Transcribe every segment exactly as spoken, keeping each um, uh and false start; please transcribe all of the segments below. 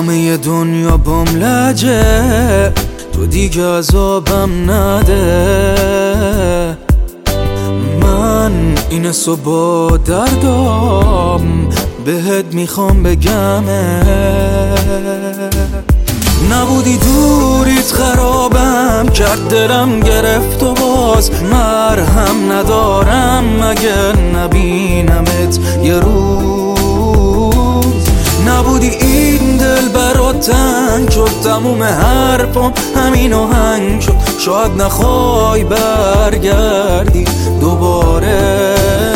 همه دنیا بام لجه، تو دیگه عذابم نده. من این صبح دردام بهت میخوام بگمه، نبودی دوریت خرابم کرد، دلم گرفت و باز مرهم ندارم مگه نبینمت یه روز. نبودی این دل برات تنگ شد، تموم حرفم همین آهنگ شد، شاید نخوای برگردی دوباره.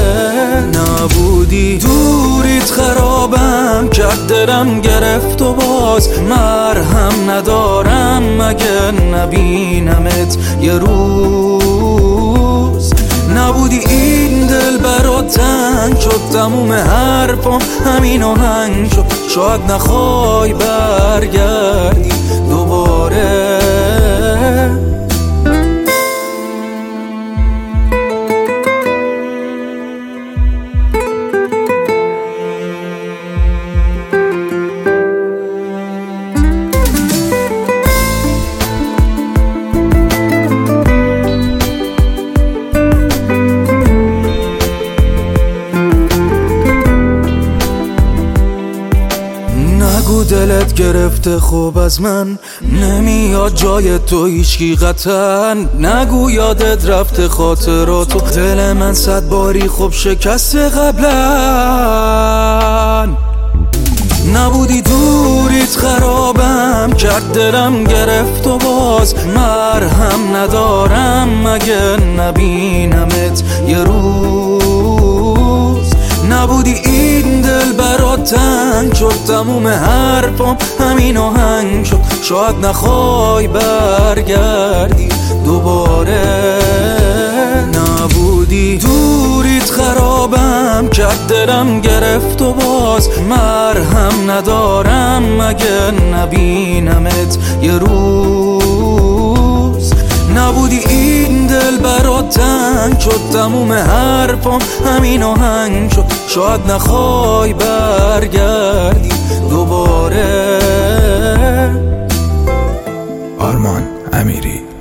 نبودی دوریت خرابم کرد، دلم گرفت و باز مرهم ندارم مگه نبینمت یه روز. نبودی این دل برات تنگ شد، تموم حرفم همین آهنگ شد، شاید نخوای برگردی دوباره. نگو دلت گرفته خوب از من، نمیاد جای تو هیچکی قطعا. نگو یادت رفته خاطراتو، دل من صد باری خوب شکسته قبلا. نبودی دوریت خرابم کرد، دلم گرفت و باز مرهم ندارم مگه نبینمت یه روز. نبودی این دل برات تنگ شد، تموم حرفم همین آهنگ شد، شاید نخوای برگردی دوباره. نبودی دوریت خرابم کرد، دلم گرفت و باز مرهم ندارم مگه نبینمت یه روز. نبودی این دل برات تنگ شد، تموم حرفم همین آهنگ شد، شاید نخوای برگردی دوباره. آرمان امیری.